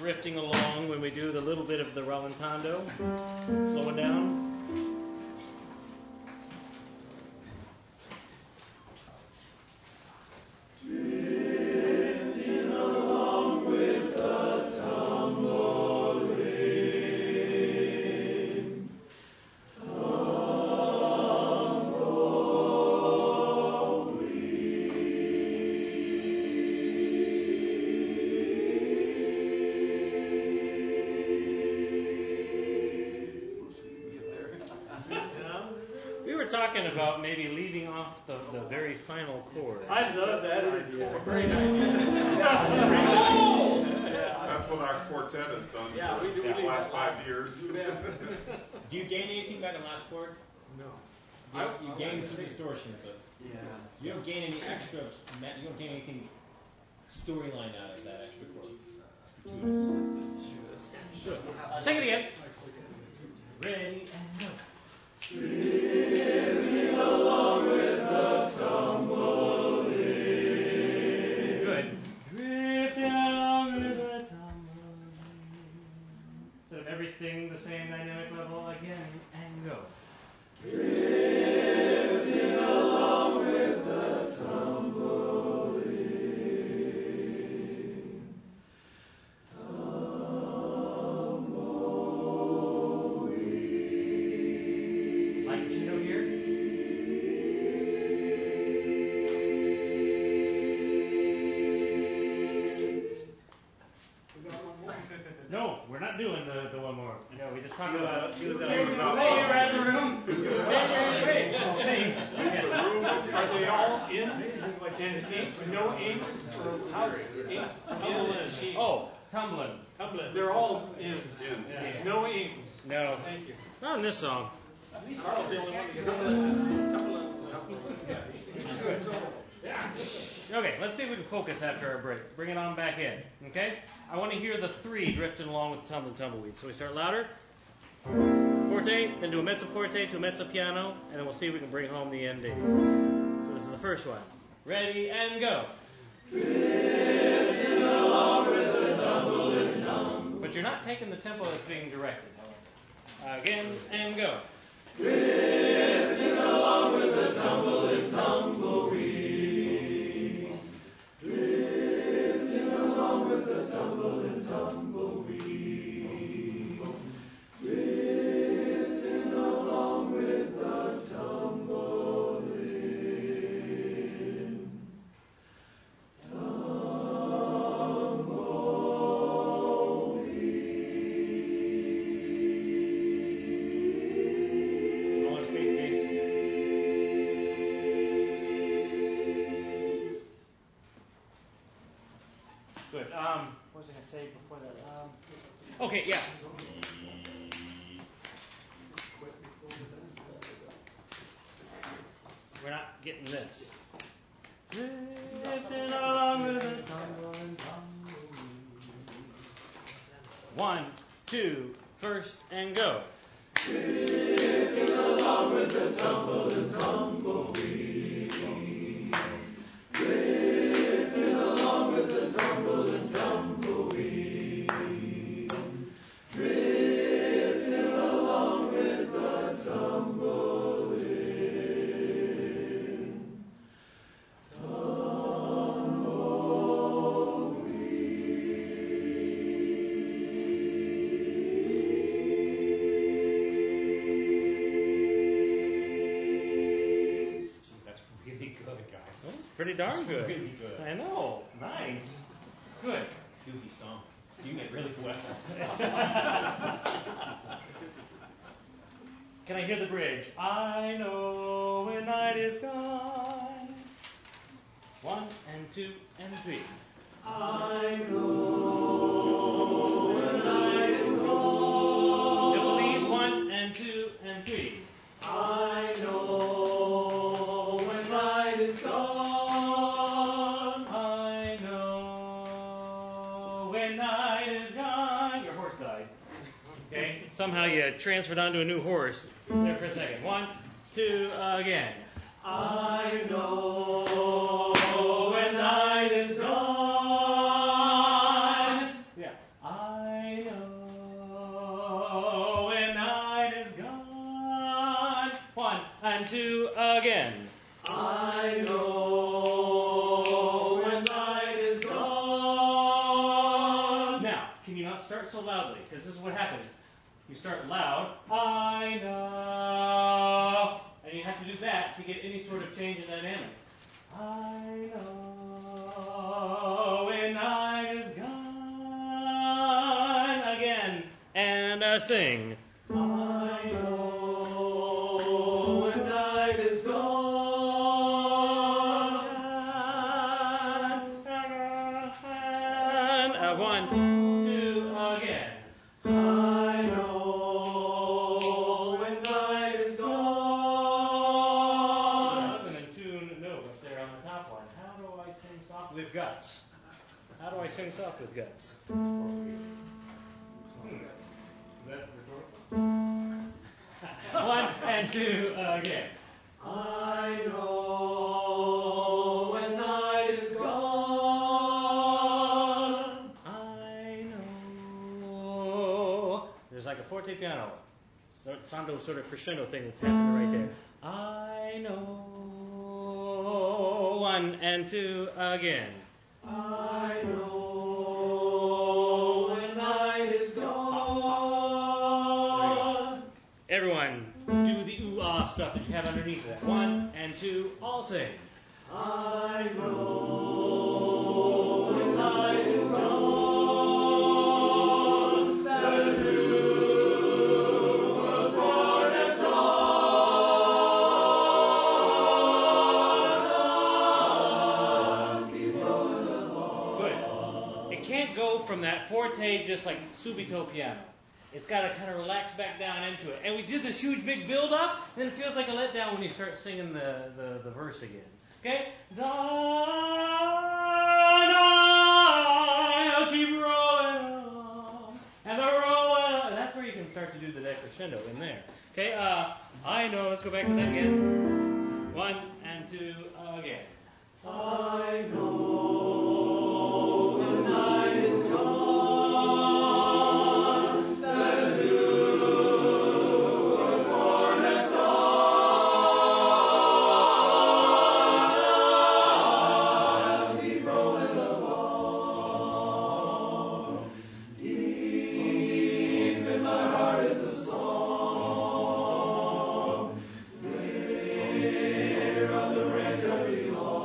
drifting along when we do the little bit of the rallentando. Slow it down. Talking about maybe leaving off the very final chord. I love that idea. Very nice. That's what our quartet has done for the last 5 years. Do you gain anything by the last chord? No. You gain some distortion, but you don't gain any extra. You don't gain anything storyline out of that extra chord. It's gratuitous. Sure. Sing it again. Ready and go. Drifting along with the tumbleweed. Good. Drifting along with the tumbleweed. So everything the same dynamic level again and go. Drifting along with the tumbleweed. No, we're not doing the one more. No, we just talked about it. Hey, you're out of the room. Hey, sing. Are they all ins? And ink? No inks? Or how? Ink? Oh, tumbling. They're all ins. No inks. No. Thank you. Not in this song. Carl's the only one to get Okay, let's see if we can focus after our break. Bring it on back in. Okay? I want to hear the three drifting along with the tumbling tumbleweed. So we start louder. Forte, then to a mezzo forte, to a mezzo piano, and then we'll see if we can bring home the ending. So this is the first one. Ready and go. Drifting along with the tumbling tumble. But you're not taking the tempo that's being directed. Again and go. Drifting along with the tumbling tumbleweed. Drifting along with the tumbling tumbleweed. Drifting along with the tumbling tumbleweed. Smaller space bass. Good. What was I going to say before that? Okay, yes. We're not getting this. Drifting along with the tumbling tumbleweed. 1, 2, first and go. Drifting along with the tumbling tumbleweed. Drifting along with the tumbling tumbleweed. Drifting along with the tumbling tumbleweed. That's really good, guys. That's pretty darn good. Really good. I know. Nice. Good. Goofy song. You did really well. Can I hear the bridge? I know when night is gone. 1 and 2 and 3. I know when night is gone. Just leave 1 and 2 and 3. I know when night is gone. I know when night is gone. Your horse died. Okay? Somehow you transferred onto a new horse. There for a second. 1, 2, again. I know when night is gone. Yeah. I and two, again. I know when night is gone. Now, can you not start so loudly? Because this is what happens. You start loud, I know. And you have to do that to get any sort of change in dynamic. I know when night is gone. Again. And sing. I know when night is gone. And one, two, again. I know when night is gone. That's an in tune note up there on the top one. How do I sing soft with guts? How do I sing soft with guts? Is that rhetorical? One and two, again. I know when night is gone. I know. There's like a forte piano, sondo sort of crescendo thing that's happening right there. I know. One and two, again. I know when night is gone. Everyone, do the ooh-ah stuff that you have underneath that. One and two, all sing. I know when night is gone. That a new was born at dawn. Keep rolling along. Good. It can't go from that forte just like subito piano. It's got to kind of relax back down into it. And we did this huge big build up, and it feels like a letdown when you start singing the verse again. Okay? I'll keep rolling on. And the rolling on. That's where you can start to do the decrescendo in there. Okay? I know. Let's go back to that again. One and two, again. I know when night is gone, that a new was born at dawn. Keep rolling along. Deep in my heart is a song. There on the range I belong.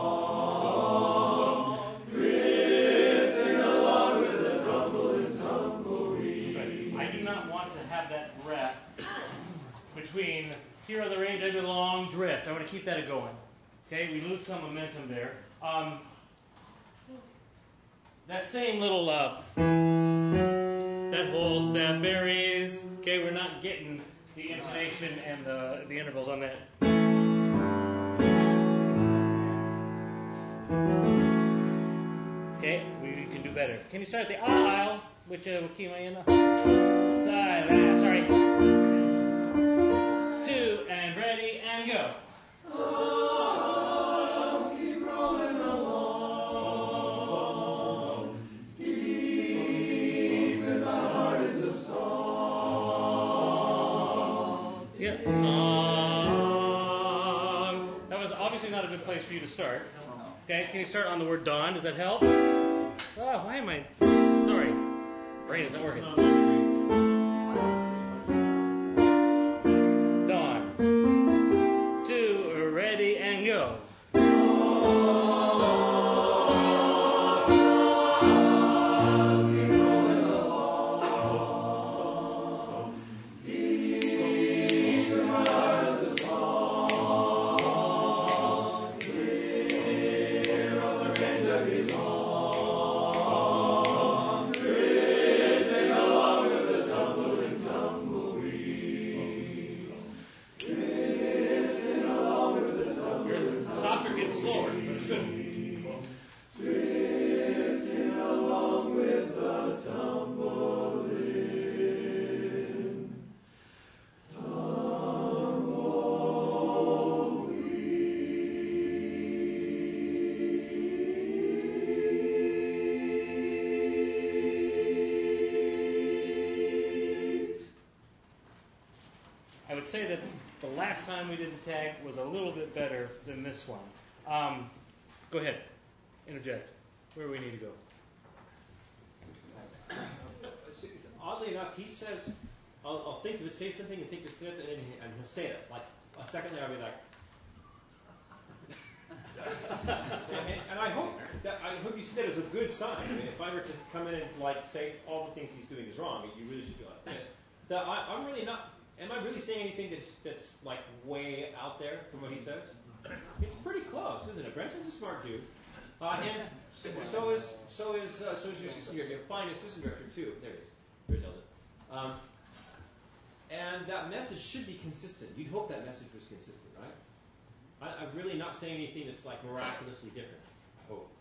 Between here on the range I belong, drift. I want to keep that going. Okay, we lose some momentum there. That same little that whole step varies. Okay, we're not getting the intonation and the intervals on that. Okay, we can do better. Can you start the aisle? Which key am I in? Sorry. Two and ready and go. I'll keep rolling along. Deep in my heart is a song. Yeah, song. That was obviously not a good place for you to start. Okay, can you start on the word dawn? Does that help? Oh, why am I? Sorry, brain is not working. Dawn. Two, ready and go. last time we did the tag was a little bit better than this one. Go ahead. Interject. Where do we need to go? Oddly enough, he says, I'll think to say something and think to say it, and he'll say it. Like a second later, I'll be like, and I hope you see that as a good sign. I mean, if I were to come in and like say all the things he's doing is wrong, you really should be like this. That I'm really not. Am I really saying anything that's like way out there from what he says? It's pretty close, isn't it? Brenton's a smart dude, and so is your fine assistant director too. There he is. There's Eldon. And that message should be consistent. You'd hope that message was consistent, right? I'm really not saying anything that's like miraculously different. I hope.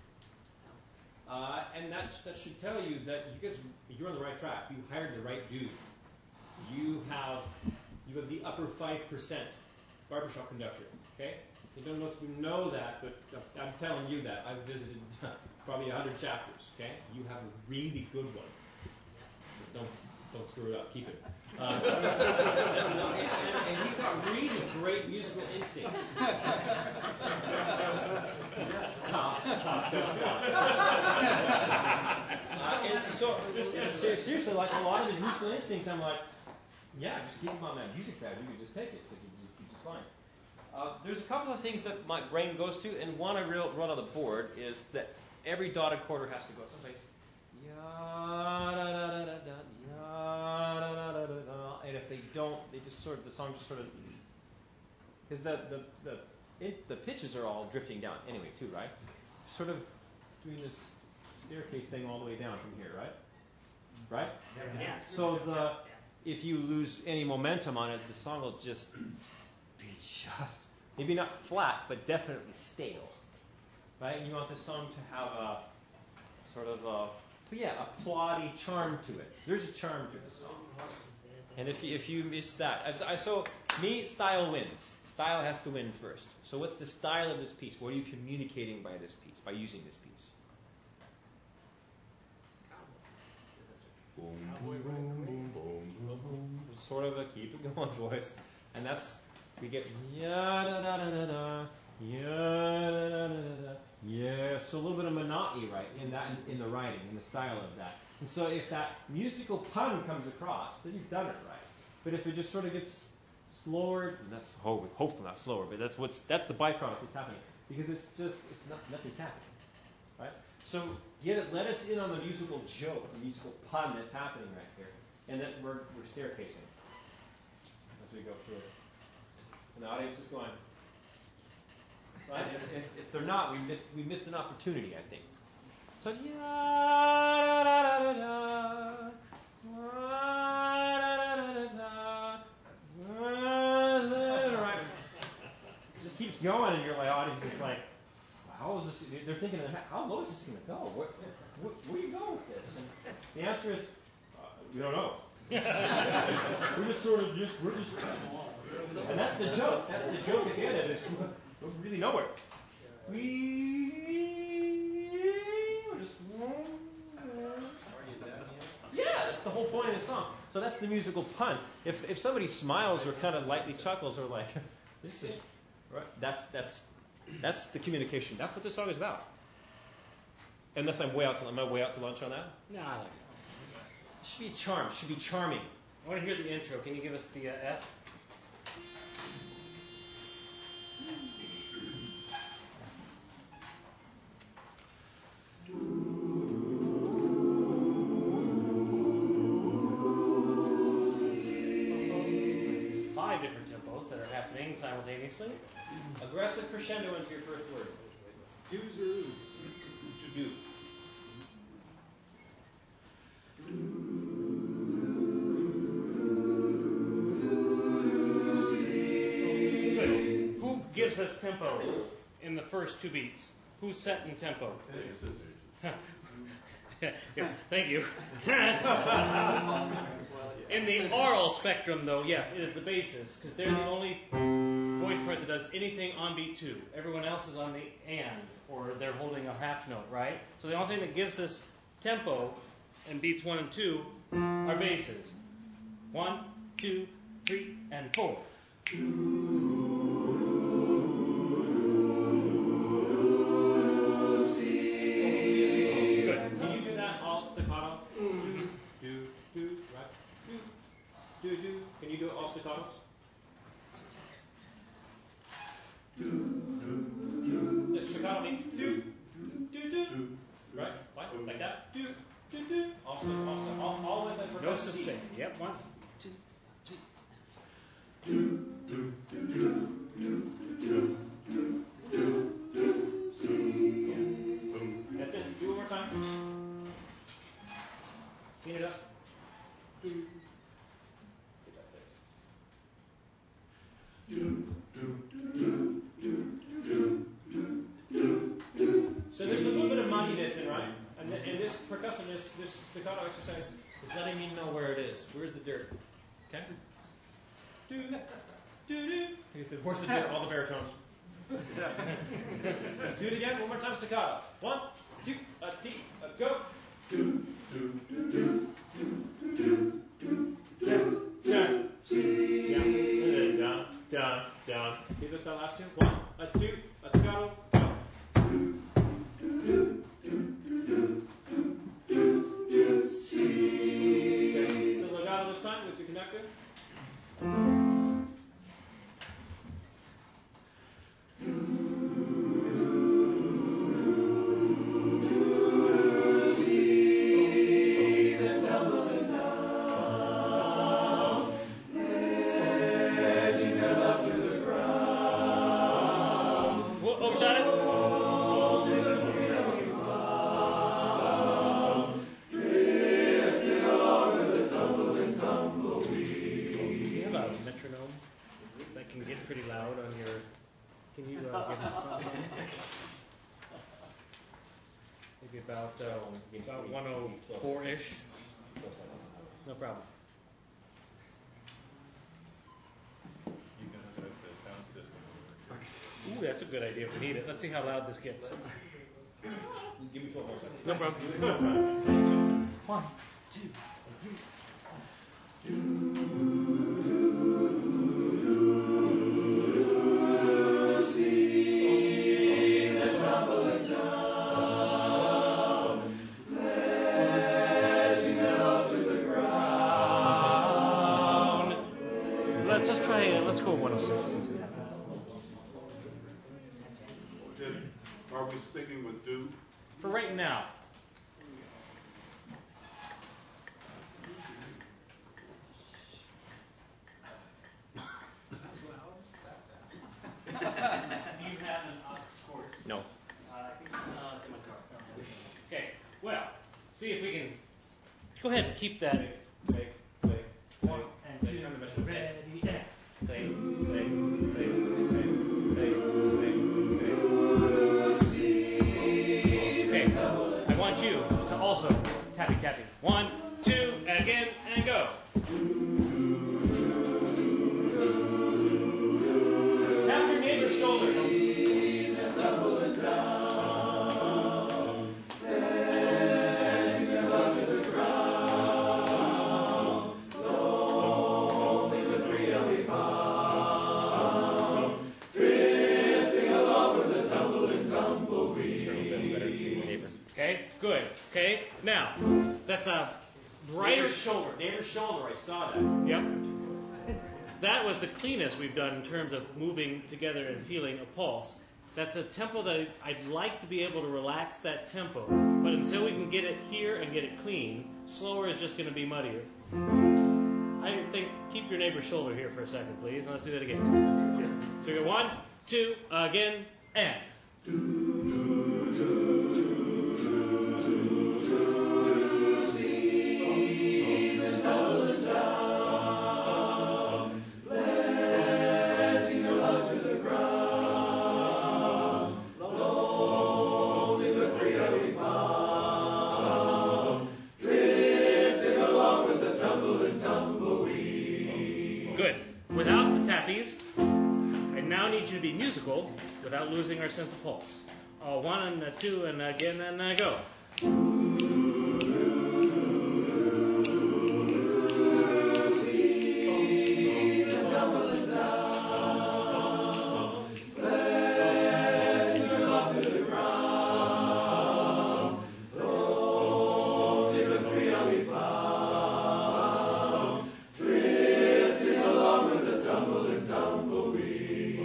And that should tell you that you're on the right track. You hired the right dude. You have the upper 5% barbershop conductor. Okay? You don't know if you know that, but I'm telling you that. I've visited probably 100 chapters. Okay? You have a really good one. But don't screw it up. Keep it. And he's got really great musical instincts. Stop. And so, seriously, like a lot of his musical instincts, I'm like, yeah, just keep him on that music pad. You can just take it because he's just fine. There's a couple of things that my brain goes to, and one I wrote on the board is that every dotted quarter has to go someplace. And if they don't, they just sort of, the song just sort of, because the pitches are all drifting down anyway too, right? Sort of doing this staircase thing all the way down from here, right? Right? Yeah. So if you lose any momentum on it, the song will just be maybe not flat, but definitely stale, right? And you want the song to have a sort of a plotty charm to it. There's a charm to the song. And if you miss that, so me, style wins. Style has to win first. So what's the style of this piece? What are you communicating by this piece, by using this piece? Boom, boom, boom, boom, boom, boom. Sort of a keep it going voice. And that's, we get ya-da-da-da-da-da, ya-da-da-da-da-da. Yeah, so a little bit of monotony, right, in the writing, in the style of that. And so if that musical pun comes across, then you've done it right. But if it just sort of gets slower, and that's hopefully not slower, but that's the byproduct that's happening. Because nothing's happening. Right? So let us in on the musical joke, the musical pun that's happening right here. And that we're staircasing as we go through it. And the audience is going, right? If they're not, we missed an opportunity, I think. So right. It just keeps going, and your audience is like, how is this? They're thinking, how low is this going to go? Where do you go with this? And the answer is, we don't know. we're just, and that's the joke. That's the joke at the end of it. We're really nowhere. We're just. Yeah, that's the whole point of the song. So that's the musical pun. If somebody smiles or kind of lightly chuckles or like, this is right. That's the communication. That's what this song is about. Unless am I way out to lunch on that? No, I like it. It should be a charm. It should be charming. I want to hear the intro. Can you give us the F? Five different tempos that are happening simultaneously. Aggressive crescendo into your first word. Do's or oo's? Do. Good. Who gives us tempo in the first two beats? Who's setting tempo? Yes, thank you. In the aural spectrum, though, yes, it is the basses, because they're the only voice part that does anything on beat 2. Everyone else is on the and, or they're holding a half note, right? So the only thing that gives us tempo in beats 1 and 2 are basses. 1, 2, 3, and 4. Can you do that all staccato? Do, right? Do. Can you do it all staccatos? Yeah, staccato means do. Right? Like that? Do. All the way to the No sustain. Yep, 1, 2, 3. That's it. Do it one more time. Clean it up. Get that fixed. So there's a little bit of muddiness in, right? And this percussion, this staccato exercise is letting me know where it is. Where's the dirt? Okay? Do. You have to force the dirt, all the baritones. Do it again, one more time staccato. 1, 2, a T, a go. Turn. Yeah. Down. Give us that last two. 1, a 2, a staccato, go. Okay, still legato this time with your conductor. Overshot it. You have a metronome that can get pretty loud on your. Can you give us something? Maybe about 104-ish. No problem. You can hook it up to the sound system. Ooh, that's a good idea if we need it. Let's see how loud this gets. Give me 12 more seconds. No problem. 1, 2, 3. Let's try. Let's go 106. Since we have this. Are we sticking with do? For right now. Do you have an aux cord? No. It's in my car. Okay. Well, see if we can. Go ahead and keep that. Play. 1 and 2. Ready. Play. Okay. I want you to also tapping. 1, 2, and again, and go. Tap your neighbor's shoulder. Okay, good. Okay, now, that's a brighter shoulder. Neighbor's shoulder, I saw that. Yep. That was the cleanest we've done in terms of moving together and feeling a pulse. That's a tempo that I'd like to be able to relax that tempo. But until we can get it here and get it clean, slower is just going to be muddier. I think keep your neighbor's shoulder here for a second, please, and let's do that again. So we go 1, 2, again, and. Good. Without the tappies, I now need you to be musical without losing our sense of pulse. 1 and 2 and again and go.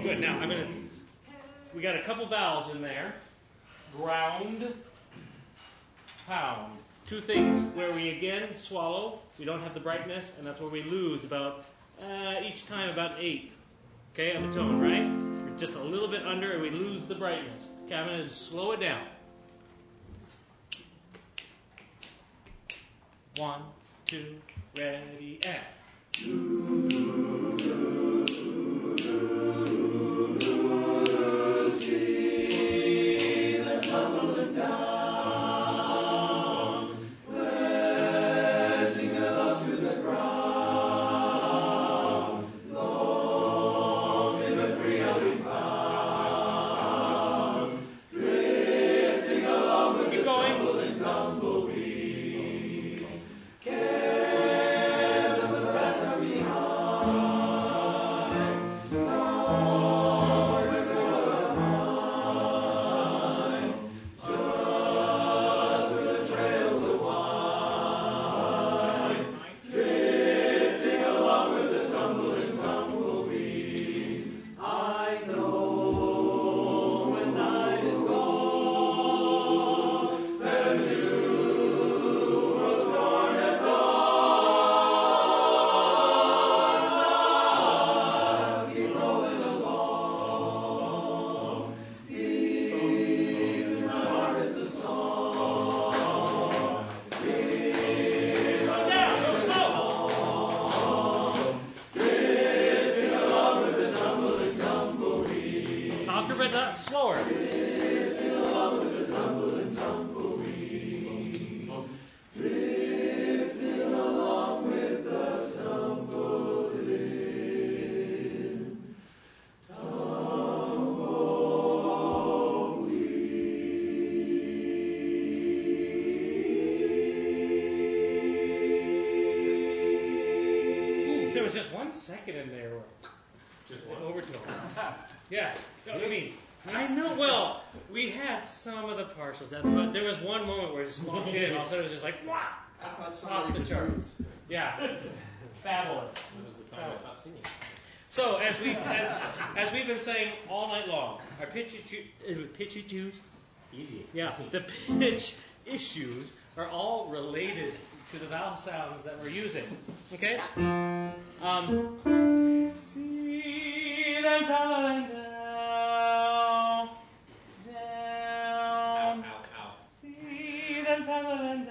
Good. Now we got a couple vowels in there. Ground, pound. Two things where we again swallow. We don't have the brightness, and that's where we lose about each time about 1/8. Okay, of the tone, right? We're just a little bit under, and we lose the brightness. Okay, I'm going to slow it down. 1, 2, ready, and. See them tumbling down, letting them up to the ground. Lonely but free I'll be found, drifting along with the tumbling tumbleweeds. Cares of the past are behind, nor to go behind, just where the trail will wind, drifting along with the tumbling tumbleweeds. I know when night is gone, that a new world's gonna dawn. Keep rolling along, deep in my heart is a song. Slow down, go slow. Drifting along with the tumbling tumbleweed. Softer but not slower. Drifting along with the tumbling tumbleweed. Drifting along with the tumbling tumbleweed. There was just 1 second in there. Just An one. overtone. Yes. I mean, I know. Well, we had some of the partials done, but there was one moment where it just locked in, and all of a sudden it was just like, wow, off the charts. Yeah. Fabulous. That was the time I stopped singing. So as we've been saying all night long, our pitch issues, Easy. yeah, the pitch issues are all related to the vowel sounds that we're using. Okay. See them tumbling down, down. Ow, ow. See them tumbling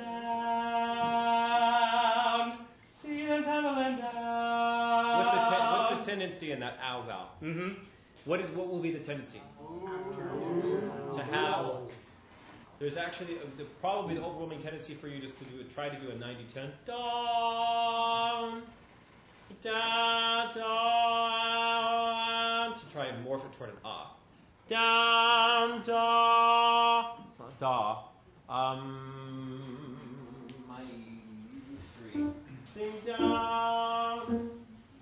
down. See them tumbling down. What's the tendency in that ow vowel? Mm-hmm. What will be the tendency? To have. There's actually probably the overwhelming tendency for you just to try to do a 90-10. Down, down, down. To try and morph it toward an ah. Down, da. It's not da. My 3. Sing down.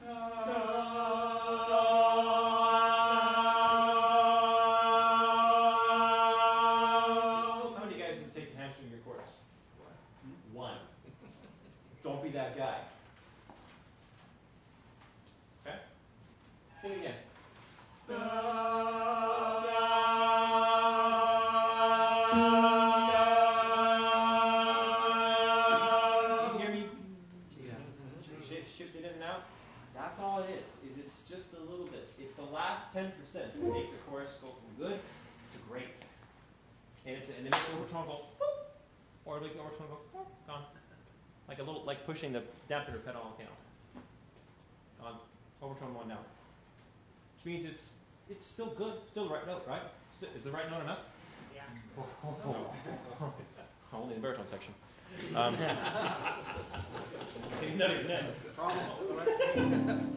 How many guys can take hamstring your chorus? 1. Don't be that guy. Okay? Sing it again. You hear me? Shifting in and out. That's all it is it's just a little bit. It's the last 10% that makes a chorus go from good to great. And it makes the overtone go whoop, or it makes the overtone go whoop, gone. Like pushing the dampener pedal on the piano. Gone. Overtone 1 down. Which means it's still good, still the right note, right? Is the right note enough? Yeah. Only in the baritone section. Almost.